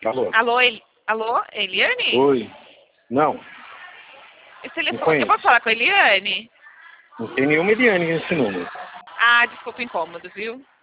Alô? Alô, Eliane? Oi. Não, Esse telefone, conheço. eu posso falar com a Eliane? não tem nenhuma Eliane nesse número. Ah, desculpa o incômodo, viu?